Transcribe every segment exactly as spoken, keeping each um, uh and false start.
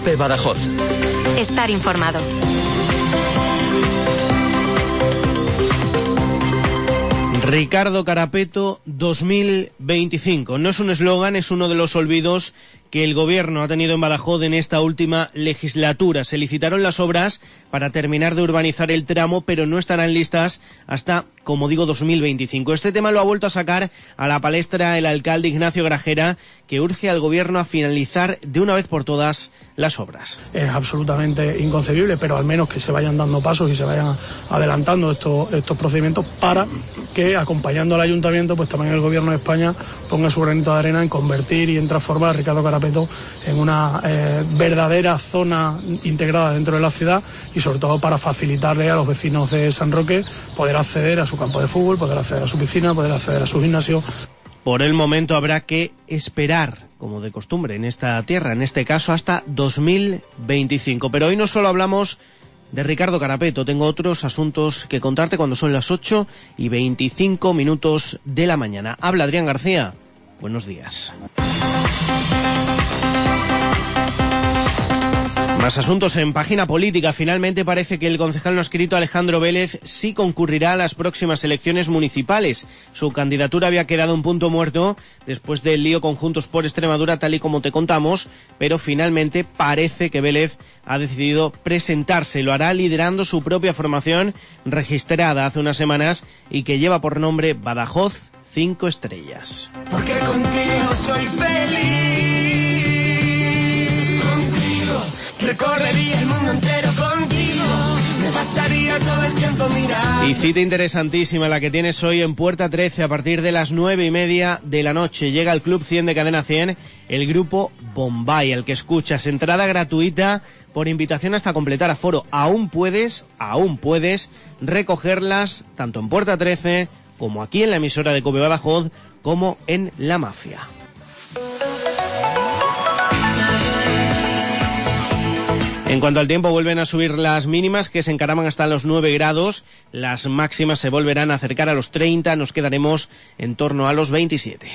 COPE Badajoz. Estar informado. Ricardo Carapeto dos mil veinticinco. No es un eslogan, es uno de los olvidos que el Gobierno ha tenido en Badajoz en esta última legislatura. Se licitaron las obras para terminar de urbanizar el tramo, pero no estarán listas hasta, como digo, dos mil veinticinco. Este tema lo ha vuelto a sacar a la palestra el alcalde Ignacio Grajera, que urge al Gobierno a finalizar de una vez por todas las obras. Es absolutamente inconcebible, pero al menos que se vayan dando pasos y se vayan adelantando estos, estos procedimientos para que, acompañando al Ayuntamiento, pues también el Gobierno de España ponga su granito de arena en convertir y en transformar a Ricardo Carapeto en una eh, verdadera zona integrada dentro de la ciudad, y sobre todo para facilitarle a los vecinos de San Roque poder acceder a su campo de fútbol, poder acceder a su piscina, poder acceder a su gimnasio. Por el momento habrá que esperar, como de costumbre en esta tierra, en este caso hasta dos mil veinticinco. Pero hoy no solo hablamos de Ricardo Carapeto, tengo otros asuntos que contarte cuando son las ocho y veinticinco minutos de la mañana. Habla Adrián García, buenos días. Más asuntos en página política. Finalmente parece que el concejal no adscrito Alejandro Vélez sí concurrirá a las próximas elecciones municipales. Su candidatura había quedado un punto muerto después del lío con Juntos por Extremadura, tal y como te contamos, pero finalmente parece que Vélez ha decidido presentarse. Lo hará liderando su propia formación registrada hace unas semanas y que lleva por nombre Badajoz Cinco Estrellas. Porque contigo soy feliz. Recorrería el mundo entero contigo, me pasaría todo el tiempo mirando. Y cita interesantísima la que tienes hoy en Puerta trece a partir de las nueve y media de la noche. Llega al Club cien de Cadena cien el grupo Bombay, el que escuchas. Entrada gratuita por invitación hasta completar aforo. Aún puedes, aún puedes recogerlas tanto en Puerta trece como aquí en la emisora de COPE Badajoz como en La Mafia. En cuanto al tiempo, vuelven a subir las mínimas, que se encaraman hasta los nueve grados. Las máximas se volverán a acercar a los treinta. Nos quedaremos en torno a los veintisiete.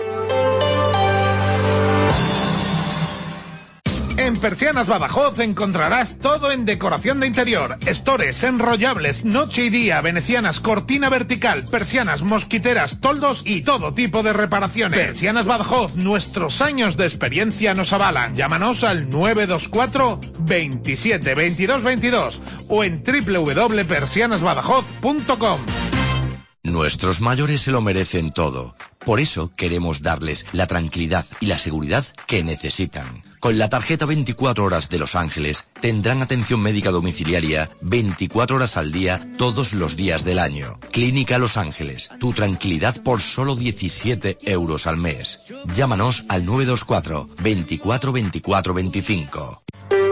En Persianas Badajoz encontrarás todo en decoración de interior, estores, enrollables, noche y día, venecianas, cortina vertical, persianas, mosquiteras, toldos y todo tipo de reparaciones. Persianas Badajoz, nuestros años de experiencia nos avalan. Llámanos al nueve dos cuatro, veintisiete, veintidós, veintidós o en doble u doble u doble punto persianas badajoz punto com. Nuestros mayores se lo merecen todo. Por eso queremos darles la tranquilidad y la seguridad que necesitan. Con la tarjeta veinticuatro horas de Los Ángeles tendrán atención médica domiciliaria veinticuatro horas al día todos los días del año. Clínica Los Ángeles, tu tranquilidad por solo diecisiete euros al mes. Llámanos al nueve dos cuatro, veinticuatro, veinticuatro, veinticinco.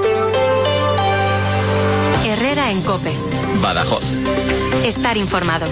Herrera en COPE. Badajoz. Estar informado.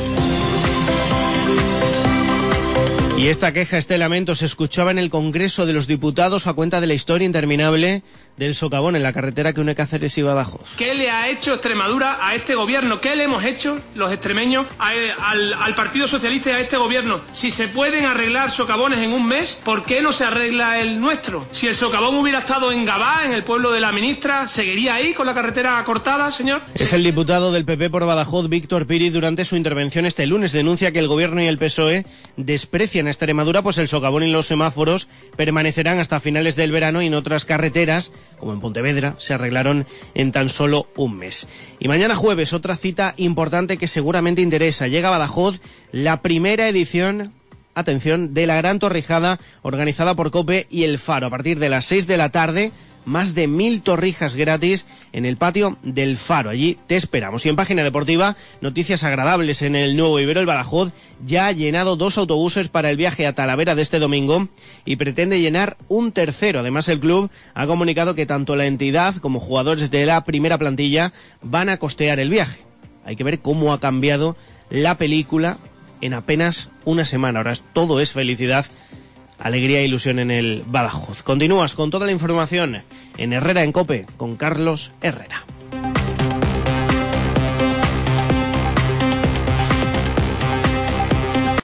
Y esta queja, este lamento, se escuchaba en el Congreso de los Diputados a cuenta de la historia interminable del socavón en la carretera que une Cáceres y Badajoz. ¿Qué le ha hecho Extremadura a este gobierno? ¿Qué le hemos hecho los extremeños a, al, al Partido Socialista y a este gobierno? Si se pueden arreglar socavones en un mes, ¿por qué no se arregla el nuestro? Si el socavón hubiera estado en Gabá, en el pueblo de la ministra, ¿seguiría ahí con la carretera cortada, señor? Es el diputado del P P por Badajoz, Víctor Piri, durante su intervención este lunes. Denuncia que el gobierno y el P S O E desprecian a Extremadura, pues el socavón y los semáforos permanecerán hasta finales del verano y en otras carreteras, como en Pontevedra, se arreglaron en tan solo un mes. Y mañana jueves, otra cita importante que seguramente interesa. Llega a Badajoz la primera edición, atención, de la Gran Torrijada organizada por COPE y El Faro. A partir de las seis de la tarde, más de mil torrijas gratis en el patio del Faro. Allí te esperamos. Y en página deportiva, noticias agradables en el Nuevo Ibero. El Badajoz ya ha llenado dos autobuses para el viaje a Talavera de este domingo y pretende llenar un tercero. Además, el club ha comunicado que tanto la entidad como jugadores de la primera plantilla van a costear el viaje. Hay que ver cómo ha cambiado la película en apenas una semana. Ahora todo es felicidad, alegría e ilusión en el Badajoz. Continúas con toda la información en Herrera en COPE con Carlos Herrera.